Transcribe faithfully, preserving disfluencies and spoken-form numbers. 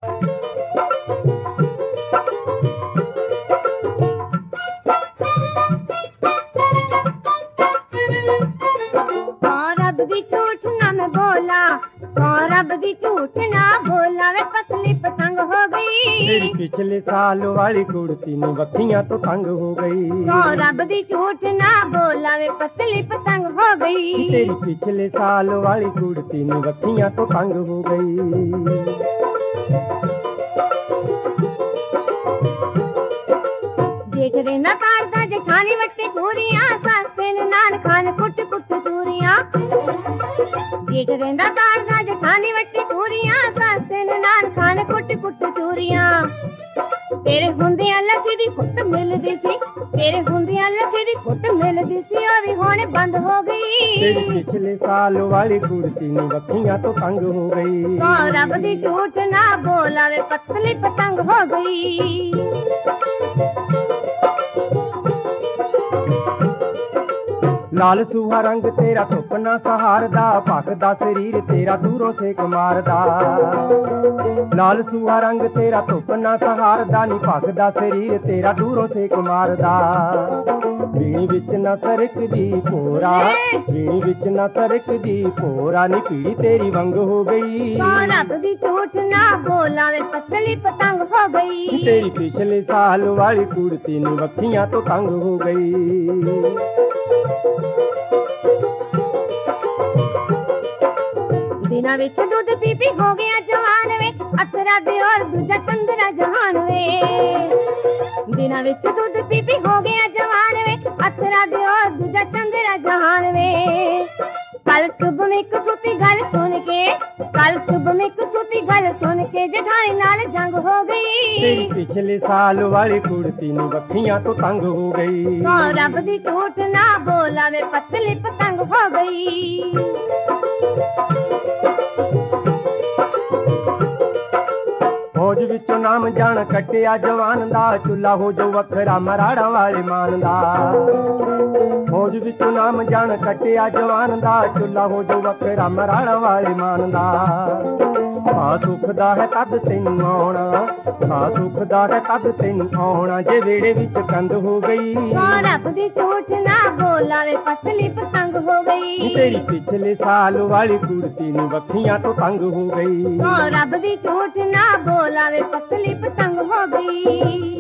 रब दी झूठ ना मैं बोला, सौ रब दी झूठ ना बोला, वे पतली पतंग हो गई। तेरी पिछले साल वाली कुड़ती नी वक्खियां तो तंग हो गई। सौ रब दी झूठ ना बोला, वे पतली पतंग हो गई। तेरी पिछले साल वाली कुड़ती नी वक्खियां तो तंग हो गई। देख रे ना तारदा जेठानी वट्टी चूड़ियां, सासे ने नान खान कुट कुट चूड़ियां। देख रे ना तारदा जेठानी वट्टी चूड़ियां, सासे ने नान खान कुट कुट चूड़ियां। तेरे हुंदियां लस्सी दी घुट मिलदी सी, तेरे हुंदियां लस्सी दी घुट मिलदी सी, ओ भी हुण बंद हो गई। तेरी पिछले साल वाली कुड़ती नी वक्खियां तो तंग हो गई। सौ रब दी झूठ ना बोला, वे पतली पतंग हो गई। लाल सूहा रंग तेरा धुप ना सहारदा, भखदा शरीर तेरा दूरों सेक मारदा। लाल सूहा रंग तेरा धुप ना सहारदा, नी भखदा शरीर तेरा दूरों सेक मारदा। पीणी विच ना सरकदी भोरा, पीणी विच ना सरकदी भोरा, नी पीड़ी तेरी वंग हो गई। रब दी झूठ ना बोला, वे पतली पतंग हो गई। तेरी पिछले साल वाली कुड़ती नी वक्खियां तो तंग हो गई। दिना विच दूध पी पी हो गया जवान वे, अथरा दे और दूजा चंद्रा जहान वे। दिना विच दूध पी पी हो गया जवान वे, अथरा दे और दूजा चंद्रा जहान वे। कल सुबह में कसूती गल सुन के, कल सुबह में कसूती गल सुन के, जेठानी नाल जंग हो गई। तेरी पिछले साल वाली कुड़ती नी वक्खियां तो तंग हो गई। सौ रब दी झूठ ना बोला, वे पतली पतंग हो गई। फौज विचों नाम जान कटिया जवान दा, चुल्ला हो जो वखरा मराड़ा वाले मान दा। फौज विचों नाम जान कटिया जवान दा, चुल्ला हो जो वखरा मराड़ा वाले मान दा। हाँ सुखदा है तद तैनू आउणा, हाँ सुखदा है तद तैनू आउणा, जे वेड़े विच कंध हो गई। रब दी झूठ ना बोला, वे पतली पतंग हो गई। तेरी पिछले साल वाली कुड़ती नी वक्खियां तो तंग हो गई। रब दी झूठ ना बोला, वे पतली पतंग हो गई।